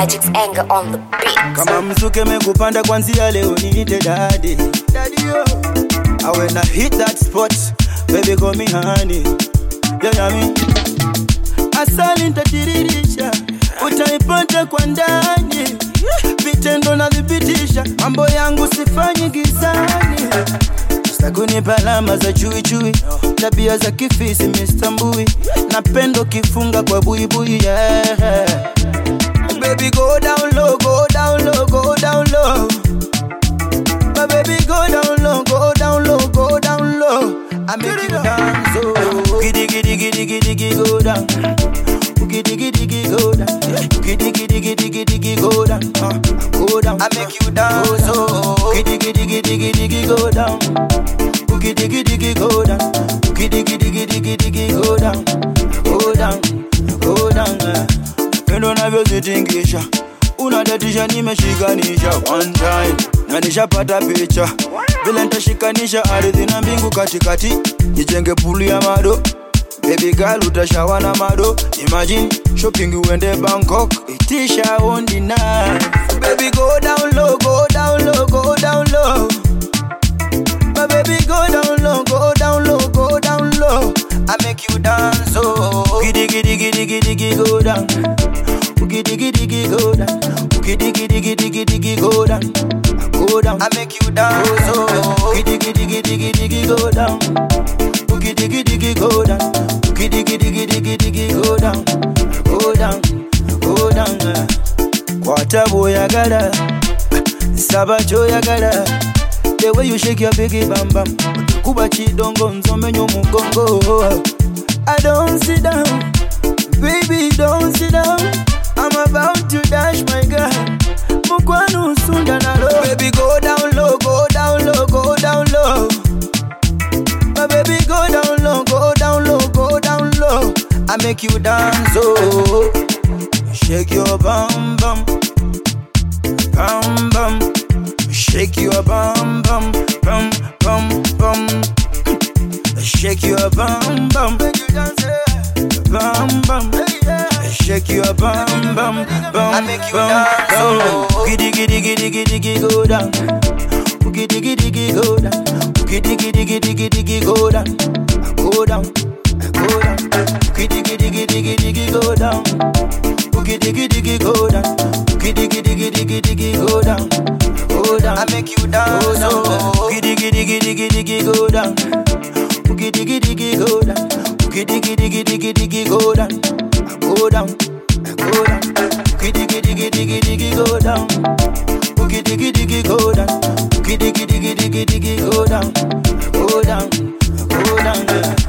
Magic's anger on the beat. Kama mzuke mekupanda kwanzia leo niite daddy. Daddy yo. And when I hit that spot, baby call me honey. Yeah, me. Asali nitadiririsha, utaipata kwa ndani. Vitendo na vipitisha, mambo yangu sifanyi gizani. Sakunipa alama za chui chui, tabia za kifisi mistambui. Napendo kifunga kwa bui bui, yeah. Baby go down low, go down low, go down low. My baby go down low, go down low, go down low. I make you dance, oh. Giddy giddy giddy giddy giddy go down. Giddy giddy giddy go down. Giddy giddy giddy giddy giddy go down. Go down. I make you dance, oh. Giddy giddy giddy giddy giddy go down. Giddy giddy giddy go down. Giddy giddy giddy giddy giddy go down. Go down, go down. Pendo navyozitingisha, unadatisha nimeshikanisha one time. Na nishapata picha, vile nitashikanisha ardhi na mbingu katikati. Nijenge puli ya mado, baby girl utashawa na mado. Imagine shopping uende Bangkok, itisha on the night. Baby go down low, go down low, go down low. My baby go down low, go down low, go down low. I make you dance, oh. Giddy giddy giddy giddy giddy go down. Giddy giddy giddy go down. Giddy giddy giddy giddy giddy go down. Go down. I make you dance, oh. Giddy giddy giddy giddy giddy go down. Giddy giddy giddy go down. Giddy giddy giddy giddy giddy go down. Go down, go down. Kwa tabu ya gada, sabacho ya gada. The way you shake your biggie bam bam, kuba chidongo nzomenyo mugongo. I don't sit down, baby don't sit down. I'm about to dash my girl. Mukwanu sunda na low. Baby go down low, go down low, go down low. My baby go down low, go down low, go down low. I make you dance, oh. Shake your bum bum, bum bum. Shake your bum bum, bum bum bum. Shake your bum bum, bum bum. Shake your bum bum, bum. I make you dance, oh. Giddy giddy giddy giddy giddy go down. Giddy giddy giddy go down. Giddy giddy giddy giddy giddy go down. Go down, go down. Giddy giddy giddy giddy giddy go down. Giddy giddy giddy go down. Giddy giddy giddy giddy giddy go down. Go down. I make you dance, oh. Giddy giddy giddy giddy giddy go down. Giddy giddy giddy go down. Giddy giddy giddy giddy giddy go down. Go down, go down. Giddy giddy giddy giddy giddy go down. Giddy giddy giddy go down. Giddy giddy giddy giddy giddy go down. Go down, go down.